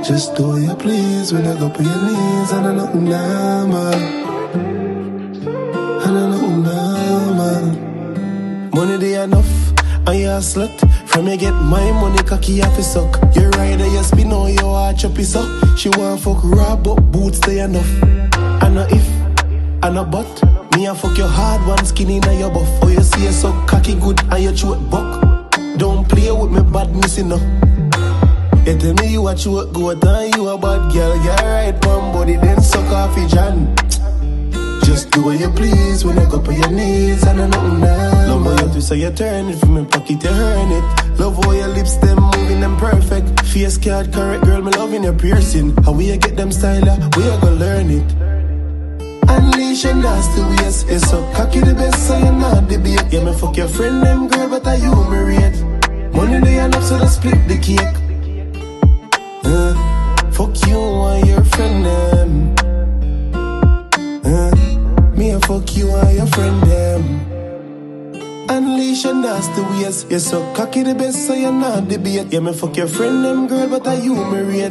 Just do you please when I go on your knees. And I know normal. And I know normal. Money they enough, and you a slut. From you get my money, cocky off his suck. You rider, you spin on your watch up his up. She want fuck raw, but boots they enough. And no if, and no but. Me a fuck your hard one, skinny na your buff. Oh you see you so cocky good, and you chew it buck. Don't play with me badness enough. You tell me you a chew it good, and you a bad girl. Get right one body, then suck off your John. Just do what you please when I go on your knees. And I know now. Love how you twist so you turn it. From my pocket you earn it. Love how your lips them moving them perfect. Face card correct girl, me loving your piercing. How we you get them style, we you gonna learn it. Unleash your nasty ways. You're so cocky the best so you're not debate. Yeah me fuck your friend them girl but I humiliate. Money they enough so they split the cake. Fuck you and your friend them. Me a fuck you and your friend them. Unleash your nasty ways. You're so cocky the best so you're not debate. Yeah me fuck your friend them girl but I humiliate.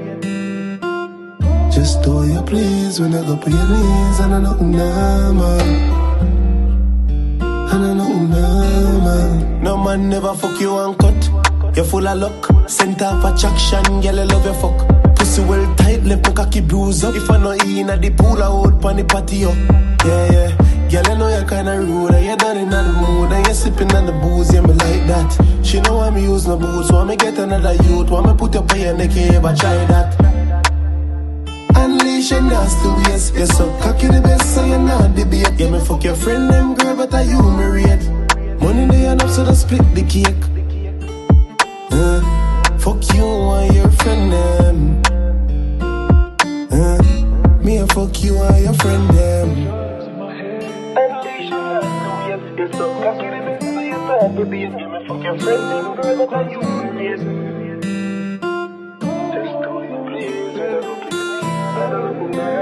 Just do you please when I go on your knees. And I know normal. And I know normal. No man never fuck you and cut. You're full of luck. Center of attraction, girl I love your fuck. Pussy well tight, left my cocky bruise up. If I know you in the pool, I out pan the patio. Yeah. Girl, I know you're kinda rude, and you're done in the mood, and you're sipping on the booze, yeah, me like that. She know why me use no booze, so I me get another youth, why me put up on your neck, yeah, but try that. Unleash your nasty ways, you're so cocky the best, so you're not debate. Yeah, me fuck your friend them girl, but I humiliate. Money they enough, so they split the cake. Fuck you and your friend them. Me a fuck you and your friend them. You're so cocky the best, so you're not debate. Yeah, me fuck your friend them girl, but I humiliate. Just do you please, I don't know.